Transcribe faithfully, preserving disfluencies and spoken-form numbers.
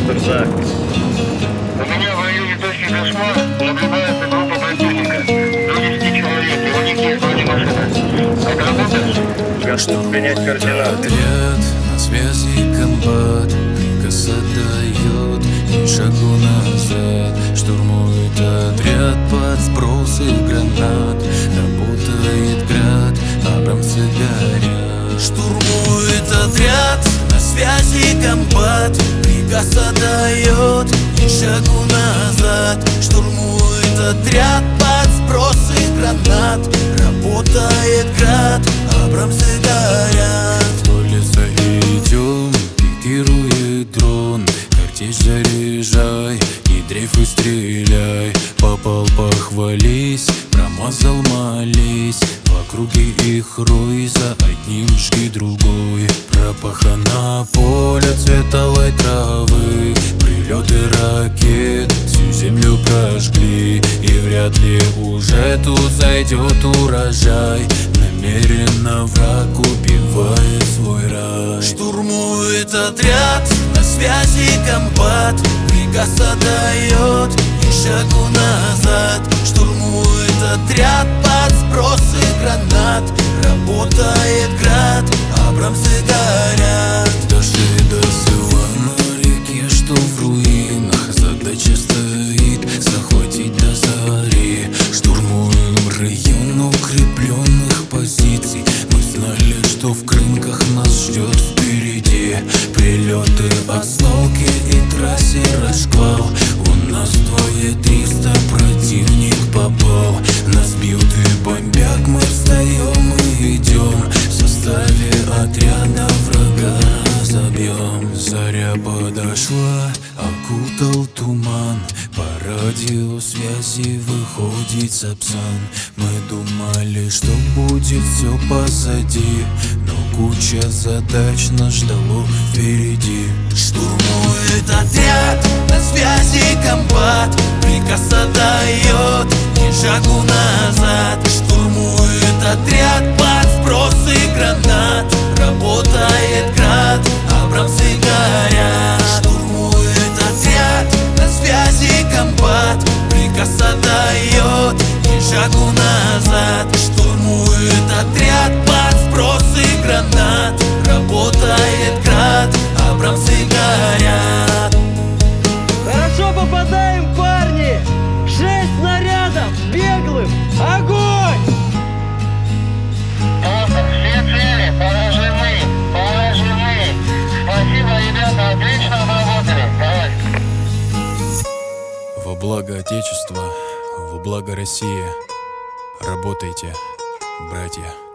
Дурдак. У меня в районе точки кошмар наблюдается группа противника. До десяти человек, и у них есть бронемашина. Отработаешь? Готов принять координаты. Отряд на связи, комбат. Приказ отдает, ни шагу назад. Штурмует отряд под сбросы гранат. Работает град, абрамсы горят. Штурмует отряд на связи, комбат. Приказ отдает, ни шагу назад. Штурмует отряд под сбросы гранат. Работает град, абрамсы горят. По лесу идем, пикирует дрон. Картечь заряжай и дрейфы стреляй. Попал, похвались, промазал, молись. В округе их рой, за одним жги другой. Пропахано поле цветовой травы. Прилеты ракет всю землю прожгли. И вряд ли уже тут зайдет урожай. Намеренно враг убивает свой рай. Штурмует отряд, на связи комбат. Приказ отдает, ни шагу назад. Штурмует отряд под сбросы гранат. Работает град, абрамсы горят. Дожди до села на реке, что в руинах. Задача стоит захватить до зари. Штурмуем район укрепленных позиций. Мы знали, что в крынках нас ждет впереди. Прилеты, осколки и трассе расшквал. У нас двое триста, противник попал. Нас бьют и бомбят, мы встаем и идем. В составе отряда врага забьем. Заря подошла, окутал туман. По радиосвязи выходит Сапсан. Мы думали, что будет все позади, но куча задач нас ждало впереди. Штурмует отряд, на связи комбат. Приказ отдает, ни шагу назад. Штурмует отряд под сбросы гранат. Работает град, абрамсы горят. Штурмует отряд, на связи комбат. Приказ отдает, ни шагу назад. Штурмует отряд под сбросы гранат. Работает град, абрамсы горят. Хорошо попадаем, парни! Шесть снарядов, беглым! Огонь! Просто все цели поражены, поражены. Спасибо, ребята, отлично отработали. Давай. Во благо Отечества, во благо России. Работайте, братья.